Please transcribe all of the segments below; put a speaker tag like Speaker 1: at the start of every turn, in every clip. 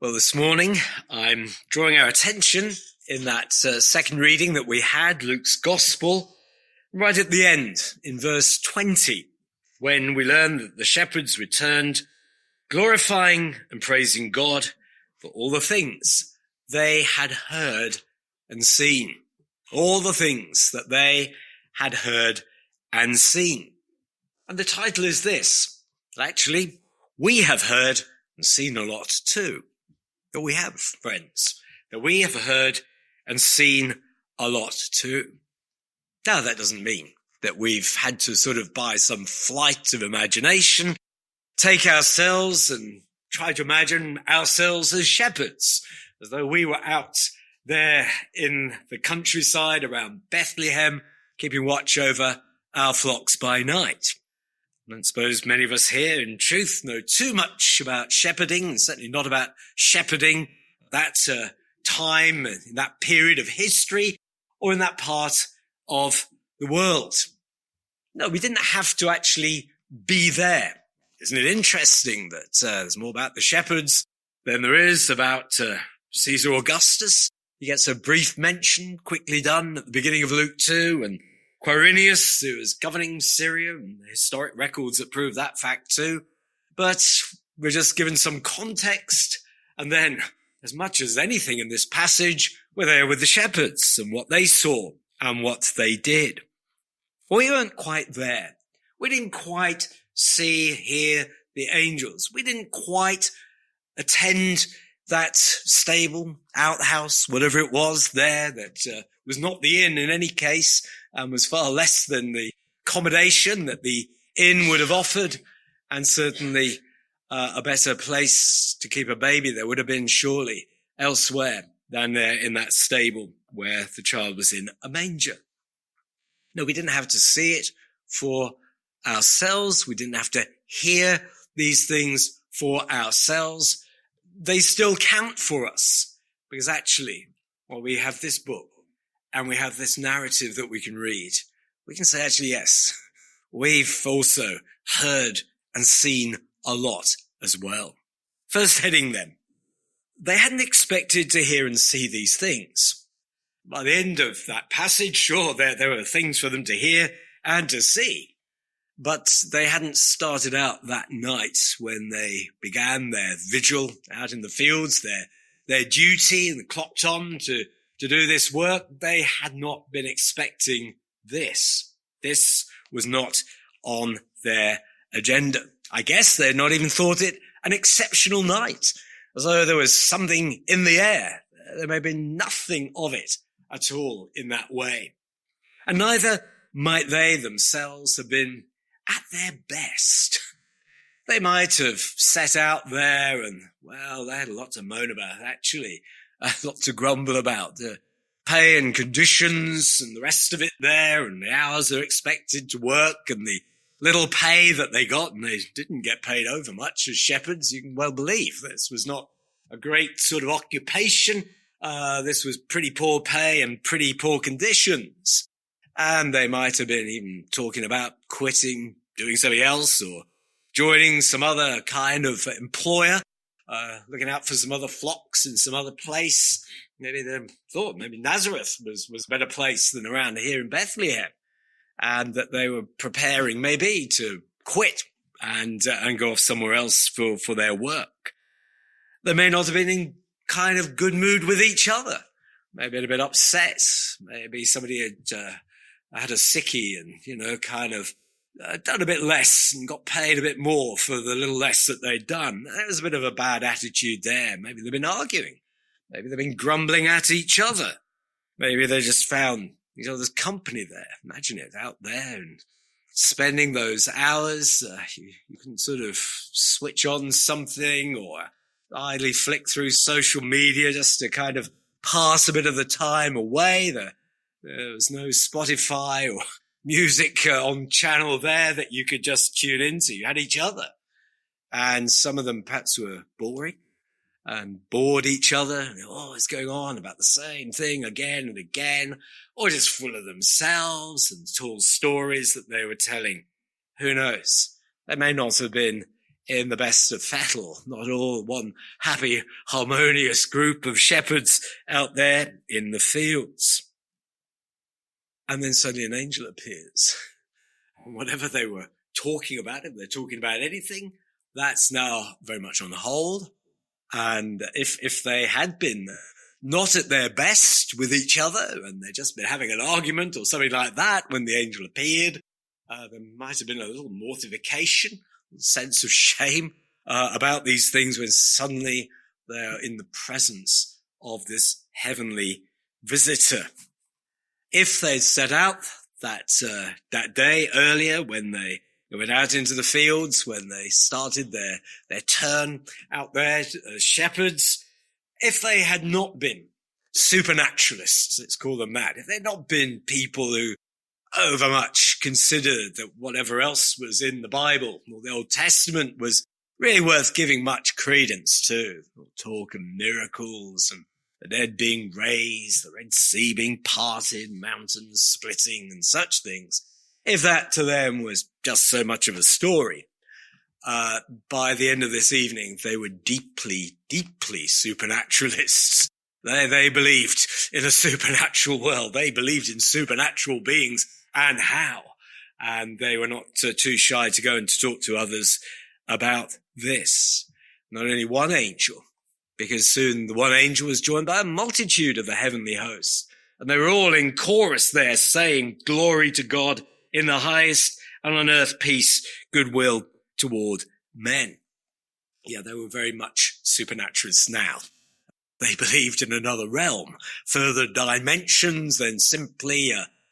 Speaker 1: Well, this morning I'm drawing our attention in that second reading that we had, Luke's Gospel, right at the end, in verse 20, when we learn that the shepherds returned, glorifying and praising God for all the things they had heard and seen. All the things that they had heard and seen. And the title is this. Actually, we have heard and seen a lot too. That we have, friends, that we have heard and seen a lot too. Now, that doesn't mean that we've had to sort of, by some flight of imagination, take ourselves and try to imagine ourselves as shepherds, as though we were out there in the countryside around Bethlehem, keeping watch over our flocks by night. I don't suppose many of us here, in truth, know too much about shepherding, and certainly not about shepherding that time, in that period of history, or in that part of the world. No, we didn't have to actually be there. Isn't it interesting that there's more about the shepherds than there is about Caesar Augustus? He gets a brief mention, quickly done, at the beginning of Luke 2, and Quirinius, who was governing Syria, and the historic records that prove that fact too. But we're just given some context, and then, as much as anything in this passage, we're there with the shepherds and what they saw and what they did. We weren't quite there. We didn't quite see, hear the angels. We didn't quite attend that stable, outhouse, whatever it was there that was not the inn in any case, and was far less than the accommodation that the inn would have offered, and certainly a better place to keep a baby there would have been surely elsewhere than there in that stable where the child was in a manger. No, we didn't have to see it for ourselves. We didn't have to hear these things for ourselves. They still count for us because actually, well, we have this book and we have this narrative that we can read. We can say, actually, yes, we've also heard and seen a lot as well. First heading then, they hadn't expected to hear and see these things. By the end of that passage, sure, there were things for them to hear and to see. But they hadn't started out that night when they began their vigil out in the fields, their duty and clocked on to do this work. They had not been expecting this. This was not on their agenda. I guess they had not even thought it an exceptional night, as though there was something in the air. There may have been nothing of it at all in that way. And neither might they themselves have been at their best. They might have set out there and, well, they had a lot to moan about, actually, a lot to grumble about, the pay and conditions and the rest of it there, and the hours they're expected to work and the little pay that they got, and they didn't get paid over much as shepherds, you can well believe. This was not a great sort of occupation. This was pretty poor pay and pretty poor conditions. And they might have been even talking about quitting, doing something else, or joining some other kind of employer, looking out for some other flocks in some other place. Maybe they thought maybe Nazareth was a better place than around here in Bethlehem, and that they were preparing maybe to quit and go off somewhere else for their work. They may not have been in kind of good mood with each other. Maybe a bit upset. Maybe somebody had a sickie and, kind of done a bit less and got paid a bit more for the little less that they'd done. There was a bit of a bad attitude there. Maybe they've been arguing. Maybe they've been grumbling at each other. Maybe they just found each other's company there. Imagine it, out there and spending those hours. You can sort of switch on something or idly flick through social media just to kind of pass a bit of the time away. There was no Spotify or music on channel there that you could just tune into. You had each other. And some of them perhaps were boring and bored each other. And always going on about the same thing again and again, or just full of themselves and tall stories that they were telling. Who knows? They may not have been in the best of fettle, not all one happy, harmonious group of shepherds out there in the fields. And then suddenly an angel appears. Whatever they were talking about, if they're talking about anything, that's now very much on hold. And if they had been not at their best with each other and they'd just been having an argument or something like that when the angel appeared, there might have been a little mortification, a sense of shame about these things when suddenly they're in the presence of this heavenly visitor. If they'd set out that day earlier when they went out into the fields, when they started their turn out there as shepherds, if they had not been supernaturalists, let's call them that, if they'd not been people who overmuch considered that whatever else was in the Bible or the Old Testament was really worth giving much credence to, talk of miracles and the dead being raised, the Red Sea being parted, mountains splitting and such things, if that to them was just so much of a story, by the end of this evening, they were deeply, deeply supernaturalists. They believed in a supernatural world. They believed in supernatural beings and how. And they were not too shy to go and to talk to others about this. Not only one angel, because soon the one angel was joined by a multitude of the heavenly hosts. And they were all in chorus there saying, "Glory to God in the highest, and on earth peace, goodwill toward men." Yeah, they were very much supernaturalists now. They believed in another realm, further dimensions than simply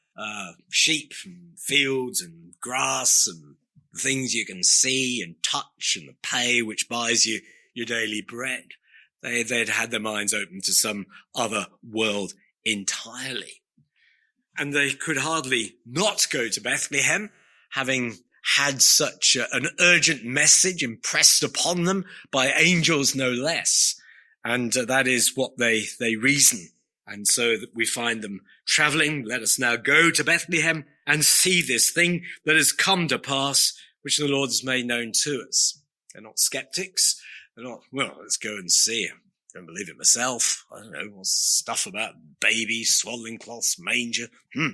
Speaker 1: sheep and fields and grass and things you can see and touch and the pay which buys you your daily bread. They'd had their minds open to some other world entirely. And they could hardly not go to Bethlehem, having had such an urgent message impressed upon them by angels no less. And that is what they reason. And so that we find them traveling. "Let us now go to Bethlehem and see this thing that has come to pass, which the Lord has made known to us." They're not skeptics. They're not, "Well, let's go and see. I don't believe it myself. I don't know, what's stuff about babies, swaddling cloths, manger."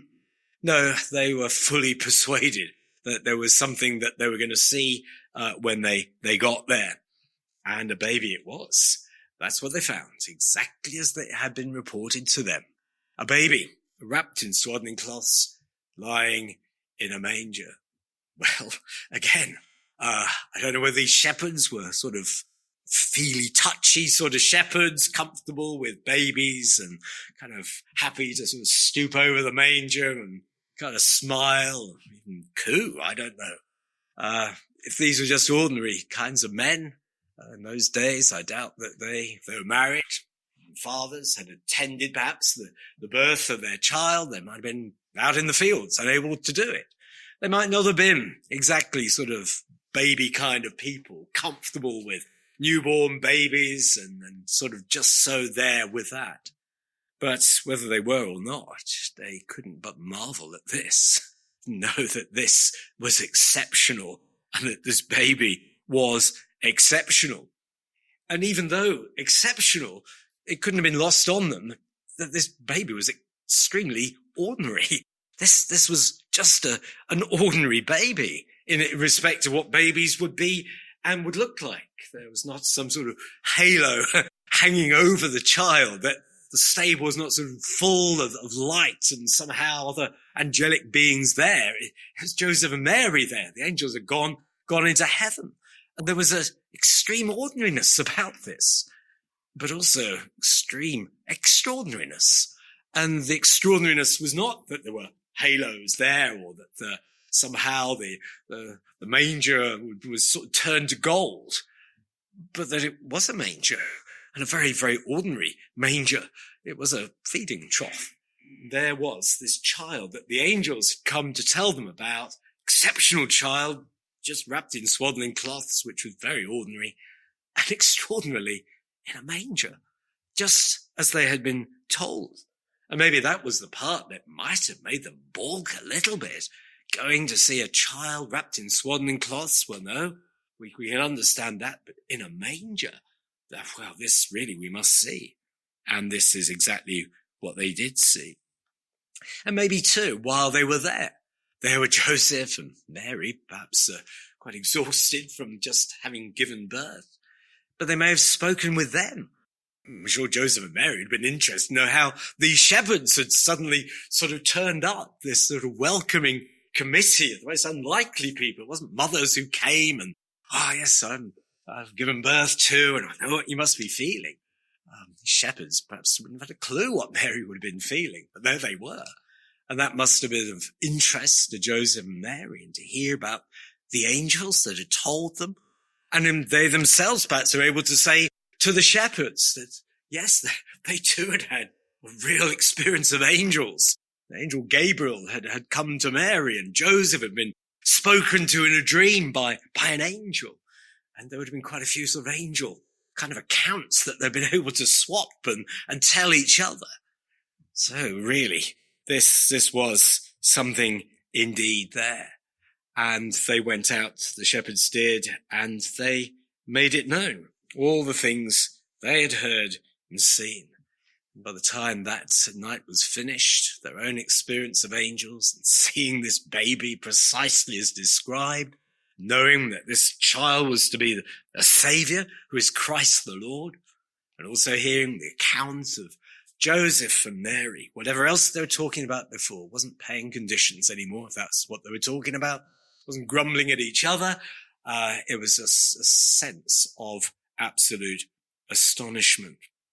Speaker 1: No, they were fully persuaded that there was something that they were going to see when they got there. And a baby it was. That's what they found, exactly as they had been reported to them. A baby wrapped in swaddling cloths, lying in a manger. Well, again, I don't know whether these shepherds were sort of feely, touchy sort of shepherds, comfortable with babies and kind of happy to sort of stoop over the manger and kind of smile, even coo, I don't know. If these were just ordinary kinds of men in those days, I doubt that if they were married, fathers had attended perhaps the birth of their child, they might have been out in the fields, unable to do it. They might not have been exactly sort of baby kind of people, comfortable with newborn babies and sort of just so there with that. But whether they were or not, they couldn't but marvel at this, know that this was exceptional and that this baby was exceptional. And even though exceptional, it couldn't have been lost on them that this baby was extremely ordinary. This was just an ordinary baby in respect to what babies would be and would look like. There was not some sort of halo hanging over the child, that the stable was not sort of full of light and somehow other angelic beings there. It was Joseph and Mary there. The angels had gone into heaven. And there was an extreme ordinariness about this, but also extreme extraordinariness. And the extraordinariness was not that there were halos there or that somehow the manger was sort of turned to gold, but that it was a manger, and a very, very ordinary manger. It was a feeding trough. There was this child that the angels had come to tell them about, exceptional child, just wrapped in swaddling cloths, which was very ordinary, and extraordinarily in a manger, just as they had been told. And maybe that was the part that might have made them balk a little bit, going to see a child wrapped in swaddling cloths. Well, no, We can understand that, but in a manger, well, this really we must see. And this is exactly what they did see. And maybe too, while they were there were Joseph and Mary, perhaps quite exhausted from just having given birth. But they may have spoken with them. I'm sure Joseph and Mary had been interested to know how these shepherds had suddenly sort of turned up, this sort of welcoming committee of the most unlikely people. It wasn't mothers who came and, yes, I've given birth to, and I know what you must be feeling. Shepherds perhaps wouldn't have had a clue what Mary would have been feeling, but there they were. And that must have been of interest to Joseph and Mary, and to hear about the angels that had told them. And they themselves perhaps are able to say to the shepherds that, yes, they too had had a real experience of angels. The angel Gabriel had come to Mary, and Joseph had been spoken to in a dream by an angel. And there would have been quite a few sort of angel kind of accounts that they've been able to swap and tell each other. So really, this was something indeed there. And they went out, the shepherds did, and they made it known, all the things they had heard and seen. And by the time that night was finished, their own experience of angels and seeing this baby precisely as described, knowing that this child was to be a saviour who is Christ the Lord, and also hearing the accounts of Joseph and Mary, whatever else they were talking about before, wasn't paying conditions anymore, if that's what they were talking about, wasn't grumbling at each other. It was a sense of absolute astonishment.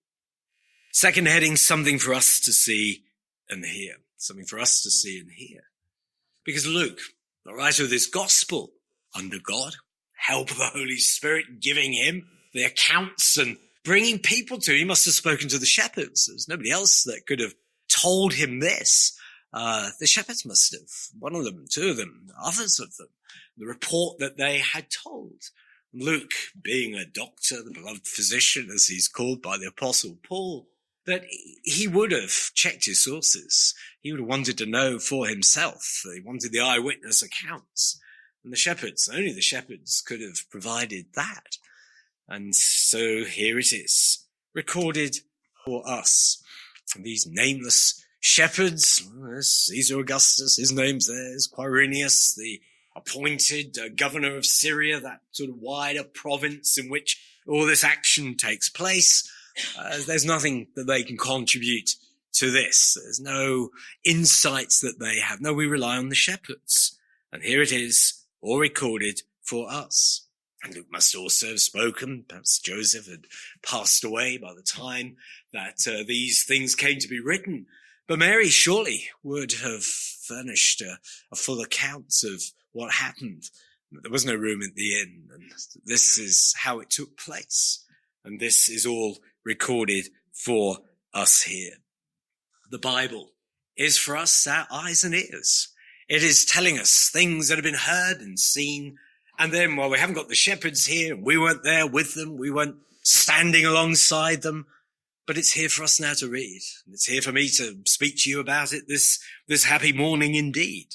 Speaker 1: Second heading, something for us to see and hear. Something for us to see and hear. Because Luke, the writer of this gospel, under God, help of the Holy Spirit, giving him the accounts and bringing people to him. He must have spoken to the shepherds. There's nobody else that could have told him this. The shepherds must have, one of them, two of them, others of them, the report that they had told. Luke, being a doctor, the beloved physician, as he's called by the Apostle Paul, that he would have checked his sources. He would have wanted to know for himself. He wanted the eyewitness accounts. And the shepherds, only the shepherds could have provided that. And so here it is, recorded for us. And these nameless shepherds, Caesar Augustus, his name's there, Quirinius, the appointed governor of Syria, that sort of wider province in which all this action takes place. There's nothing that they can contribute to this. There's no insights that they have. No, we rely on the shepherds. And here it is, all recorded for us. And Luke must also have spoken. Perhaps Joseph had passed away by the time that these things came to be written. But Mary surely would have furnished a full account of what happened. There was no room at the inn, and this is how it took place. And this is all recorded for us here. The Bible is for us our eyes and ears. It is telling us things that have been heard and seen. And then, well, we haven't got the shepherds here, and we weren't there with them. We weren't standing alongside them. But it's here for us now to read. And it's here for me to speak to you about it this happy morning indeed.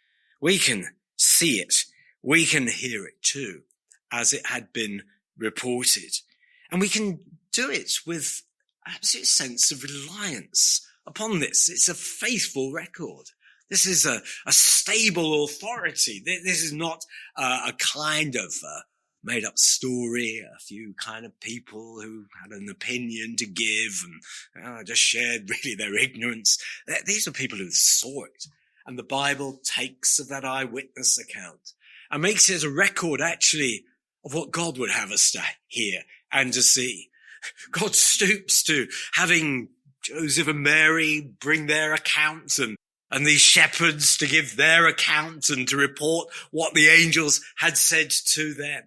Speaker 1: We can see it. We can hear it too, as it had been reported. And we can do it with absolute sense of reliance upon this. It's a faithful record. This is a stable authority. This is not a kind of made up story, a few kind of people who had an opinion to give and just shared really their ignorance. These are people who saw it. And the Bible takes of that eyewitness account and makes it a record actually of what God would have us to hear and to see. God stoops to having Joseph and Mary bring their accounts and these shepherds to give their accounts and to report what the angels had said to them.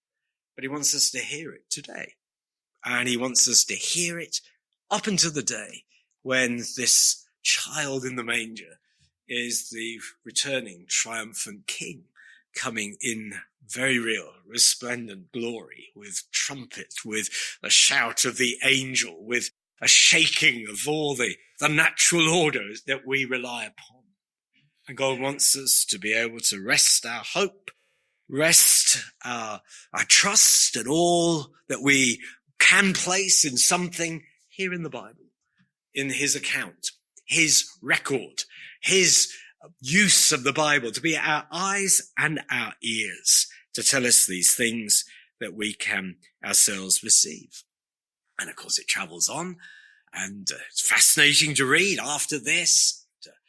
Speaker 1: But he wants us to hear it today. And he wants us to hear it up until the day when this child in the manger is the returning triumphant king coming in very real, resplendent glory with trumpet, with a shout of the angel, with a shaking of all the natural orders that we rely upon. And God wants us to be able to rest our hope, rest our trust and all that we can place in something here in the Bible, in his account, his record, his use of the Bible to be our eyes and our ears to tell us these things that we can ourselves receive. And of course it travels on, and it's fascinating to read after this,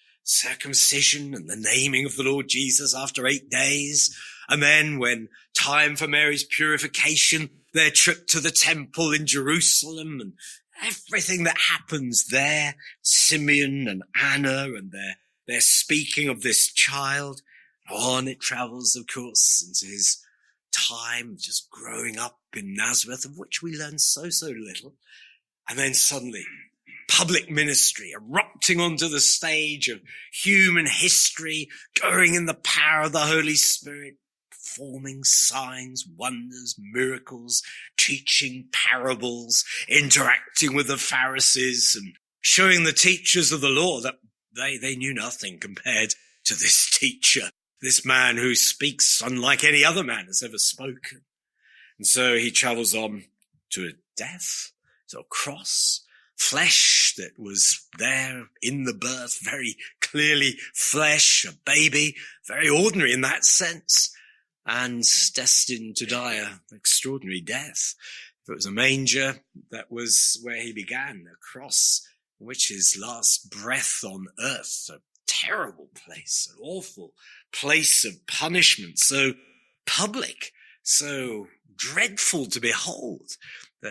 Speaker 1: circumcision and the naming of the Lord Jesus after 8 days. And then when time for Mary's purification, their trip to the temple in Jerusalem and everything that happens there, Simeon and Anna and their speaking of this child. On it travels, of course, into his time just growing up in Nazareth, of which we learn so little. And then suddenly, public ministry erupting onto the stage of human history, going in the power of the Holy Spirit, performing signs, wonders, miracles, teaching parables, interacting with the Pharisees and showing the teachers of the law that they knew nothing compared to this teacher, this man who speaks unlike any other man has ever spoken. And so he travels on to a death, to a cross, flesh that was there in the birth, very clearly flesh, a baby, very ordinary in that sense, and destined to die an extraordinary death. If it was a manger, that was where he began, a cross, which his last breath on earth, a terrible place, an awful place of punishment, so public, so dreadful to behold, that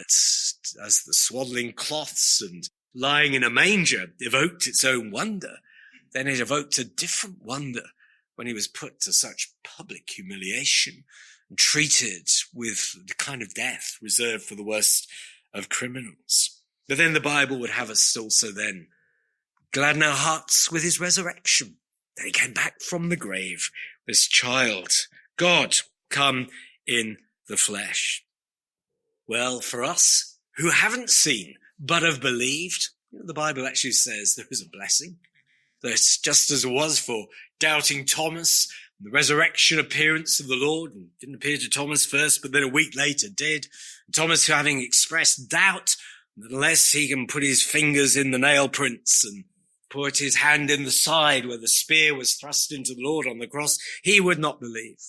Speaker 1: as the swaddling cloths and lying in a manger evoked its own wonder, then it evoked a different wonder when he was put to such public humiliation and treated with the kind of death reserved for the worst of criminals. But then the Bible would have us also then gladden our hearts with his resurrection. That he came back from the grave, this child, God, come in the flesh. Well, for us who haven't seen but have believed, the Bible actually says there is a blessing. That's just as it was for doubting Thomas, the resurrection appearance of the Lord, and didn't appear to Thomas first, but then a week later did. Thomas, having expressed doubt, that unless he can put his fingers in the nail prints and put his hand in the side where the spear was thrust into the Lord on the cross, he would not believe.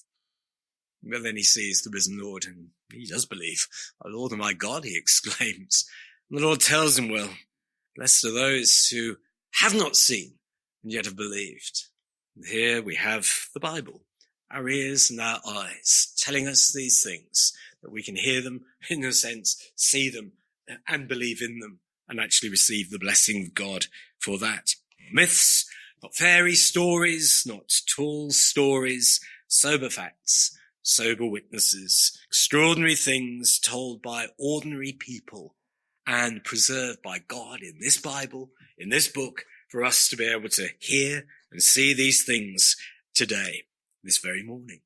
Speaker 1: But then he sees the risen Lord, and he does believe. "My Lord and my God," he exclaims. And the Lord tells him, well, blessed are those who have not seen and yet have believed. And here we have the Bible, our ears and our eyes, telling us these things, that we can hear them, in a sense, see them, and believe in them, and actually receive the blessing of God for that. Myths, not fairy stories, not tall stories, sober facts, sober witnesses, extraordinary things told by ordinary people and preserved by God in this Bible, in this book, for us to be able to hear and see these things today, this very morning.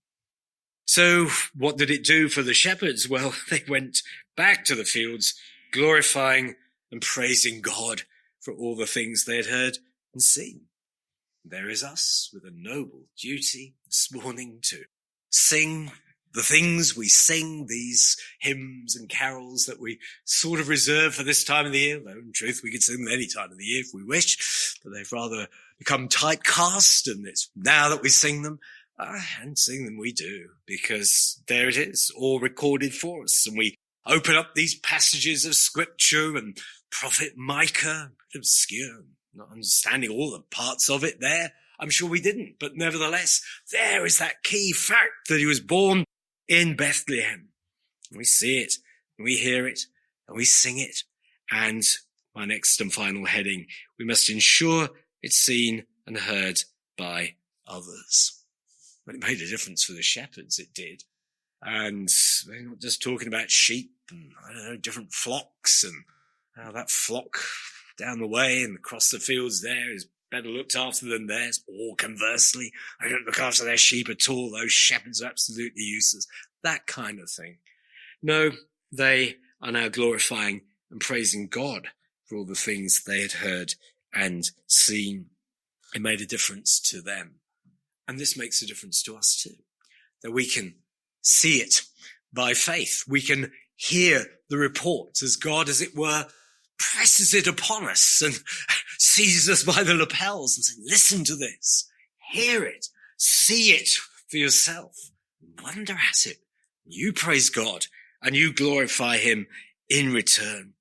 Speaker 1: So what did it do for the shepherds? Well, they went back to the fields, glorifying and praising God for all the things they had heard and seen. There is us with a noble duty this morning to sing the things we sing, these hymns and carols that we sort of reserve for this time of the year. Though in truth, we could sing them any time of the year if we wish, but they've rather become typecast, and it's now that we sing them. And sing them we do, because there it is, all recorded for us. And we open up these passages of scripture, and prophet Micah, a bit obscure, not understanding all the parts of it there. I'm sure we didn't, but nevertheless, there is that key fact that he was born in Bethlehem. And we see it, and we hear it, and we sing it. And my next and final heading, we must ensure it's seen and heard by others. But it made a difference for the shepherds, it did. And they're not just talking about sheep and, different flocks, and how that flock down the way and across the fields there is better looked after than theirs, or conversely, they don't look after their sheep at all, those shepherds are absolutely useless, that kind of thing. No, they are now glorifying and praising God for all the things they had heard and seen. It made a difference to them. And this makes a difference to us too, that we can see it by faith. We can hear the report as God, as it were, presses it upon us and seizes us by the lapels and says, listen to this, hear it, see it for yourself, wonder at it. You praise God and you glorify him in return.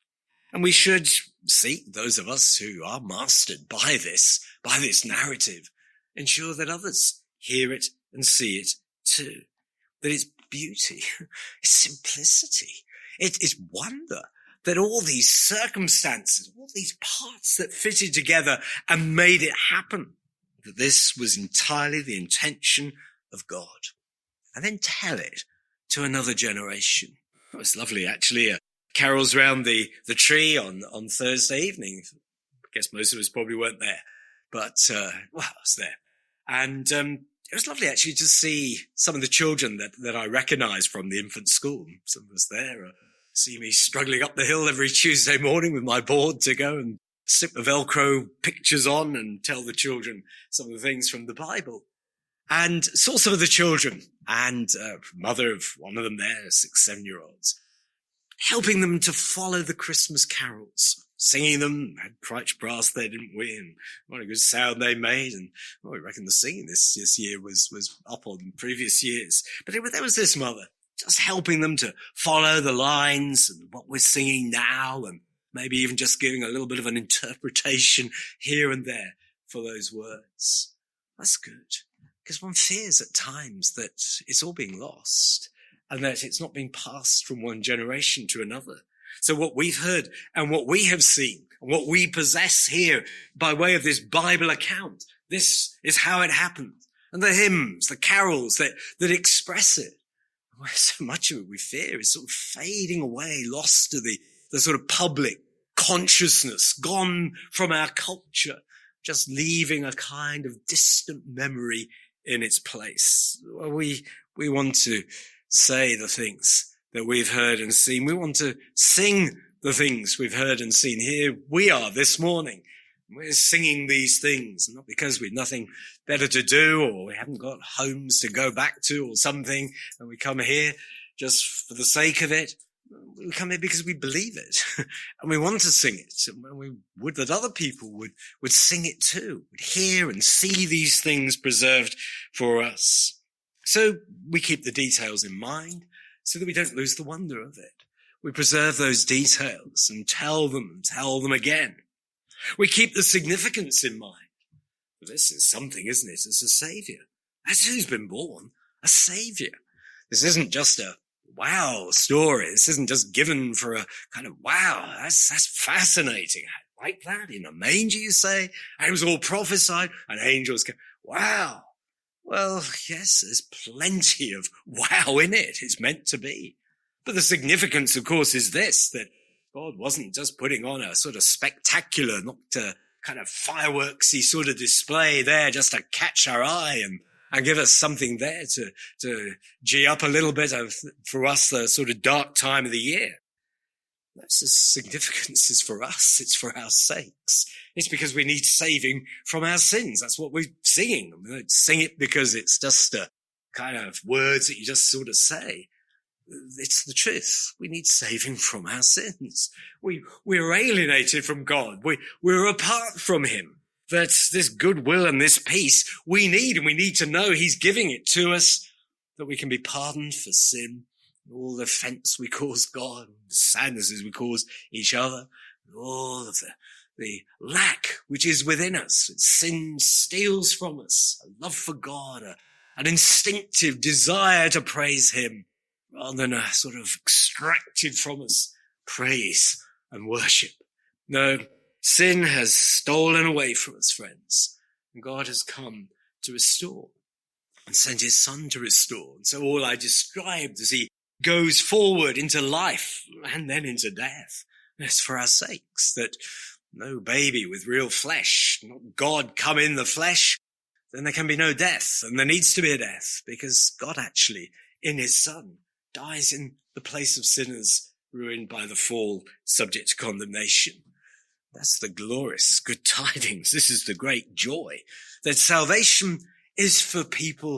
Speaker 1: And we should seek, those of us who are mastered by this narrative, ensure that others hear it and see it too. That it's beauty, it's simplicity, it is wonder that all these circumstances, all these parts that fitted together and made it happen, that this was entirely the intention of God. And then tell it to another generation. It was lovely, actually. Carols round the tree on Thursday evening. I guess most of us probably weren't there, but I was there. And it was lovely, actually, to see some of the children that I recognised from the infant school. Some of us there see me struggling up the hill every Tuesday morning with my board to go and stick the Velcro pictures on and tell the children some of the things from the Bible. And saw some of the children and mother of one of them there, 6, 7-year-olds, helping them to follow the Christmas carols, singing them, had Crouch Brass there, didn't we? And what a good sound they made. And well, we reckon the singing this year was up on previous years. But there was this mother just helping them to follow the lines and what we're singing now, and maybe even just giving a little bit of an interpretation here and there for those words. That's good, because one fears at times that it's all being lost and that it's not being passed from one generation to another. So what we've heard and what we have seen, and what we possess here by way of this Bible account, this is how it happened. And the hymns, the carols that express it. Well, so much of it we fear is sort of fading away, lost to the sort of public consciousness, gone from our culture, just leaving a kind of distant memory in its place. Well, we want to say the things that we've heard and seen. We want to sing the things we've heard and seen. Here we are this morning. We're singing these things, not because we've nothing better to do or we haven't got homes to go back to or something, and we come here just for the sake of it. We come here because we believe it and we want to sing it, and we would that other people would sing it too, would hear and see these things preserved for us. So we keep the details in mind so that we don't lose the wonder of it. We preserve those details and tell them again. We keep the significance in mind. This is something, isn't it? It's a saviour. That's who's been born, a saviour. This isn't just a wow story. This isn't just given for a kind of wow. That's fascinating. I like that. In a manger, you say? It was all prophesied and angels came. Wow. Well, yes, there's plenty of wow in it. It's meant to be. But the significance, of course, is this, that God wasn't just putting on a sort of spectacular, not a kind of fireworksy sort of display there just to catch our eye and give us something there to gee up a little bit of, for us, the sort of dark time of the year. That's the significance is for us. It's for our sakes. It's because we need saving from our sins. That's what we're singing. We don't sing it because it's just a kind of words that you just sort of say. It's the truth. We need saving from our sins. We're alienated from God. We're apart from him. That's this goodwill and this peace we need, and we need to know he's giving it to us, that we can be pardoned for sin, all the offense we cause God, the sadnesses we cause each other, all of the lack which is within us. Sin steals from us a love for God, an instinctive desire to praise him, rather than a sort of extracted from us praise and worship. No, sin has stolen away from us, friends, and God has come to restore and sent his son to restore. And so all I described as he goes forward into life and then into death, it's for our sakes, that no baby with real flesh, not God come in the flesh, then there can be no death, and there needs to be a death, because God actually, in his son, dies in the place of sinners ruined by the fall, subject to condemnation. That's the glorious good tidings. This is the great joy, that salvation is for people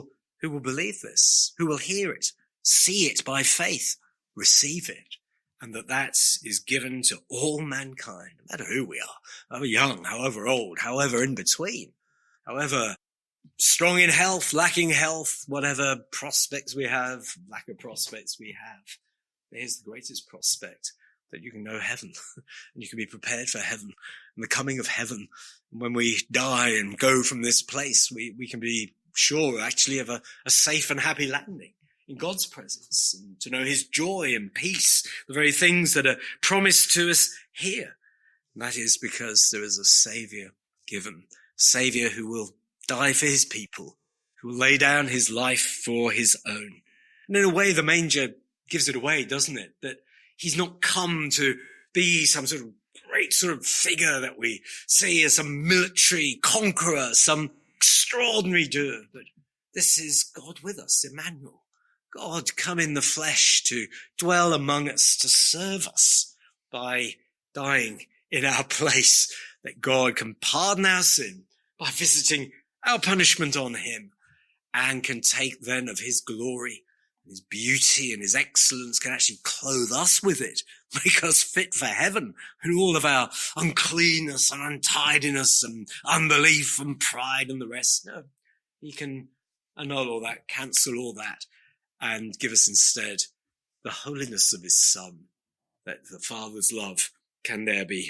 Speaker 1: who will believe this, who will hear it, see it by faith, receive it, and that is given to all mankind, no matter who we are, however young, however old, however in between, however strong in health, lacking health, whatever prospects we have, lack of prospects we have. Here's the greatest prospect, that you can know heaven and you can be prepared for heaven and the coming of heaven. And when we die and go from this place, we can be sure actually of a safe and happy landing in God's presence, and to know his joy and peace, the very things that are promised to us here. And that is because there is a Saviour given, Saviour who will die for his people, who will lay down his life for his own. And in a way, the manger gives it away, doesn't it? That he's not come to be some sort of great sort of figure that we see as some military conqueror, some extraordinary doer. But this is God with us, Emmanuel. God come in the flesh to dwell among us, to serve us by dying in our place, that God can pardon our sin by visiting our punishment on him, and can take then of his glory, his beauty and his excellence, can actually clothe us with it, make us fit for heaven, and all of our uncleanness and untidiness and unbelief and pride and the rest. No, he can annul all that, cancel all that, and give us instead the holiness of his Son, that the Father's love can there be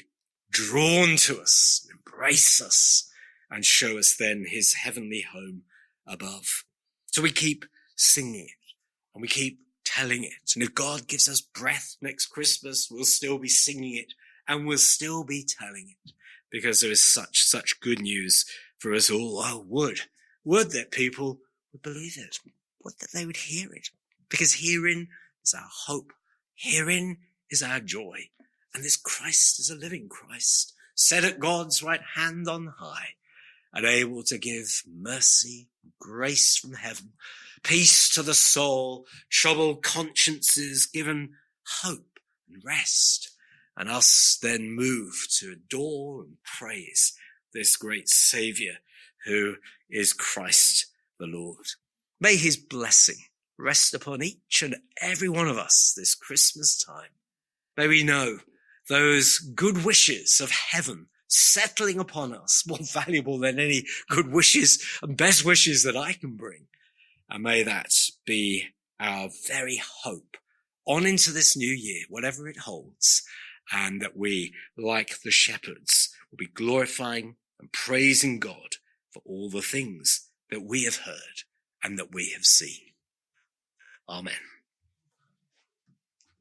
Speaker 1: drawn to us, embrace us, and show us then his heavenly home above. So we keep singing it, and we keep telling it. And if God gives us breath next Christmas, we'll still be singing it, and we'll still be telling it, because there is such good news for us all. Oh, would that people would believe it, would that they would hear it, because herein is our hope, herein is our joy, and this Christ is a living Christ, set at God's right hand on high, and able to give mercy, grace from heaven, peace to the soul, troubled consciences given hope and rest, and us then moved to adore and praise this great Saviour who is Christ the Lord. May his blessing rest upon each and every one of us this Christmas time. May we know those good wishes of heaven settling upon us, more valuable than any good wishes and best wishes that I can bring. And may that be our very hope on into this new year, whatever it holds, and that we, like the shepherds, will be glorifying and praising God for all the things that we have heard and that we have seen. Amen.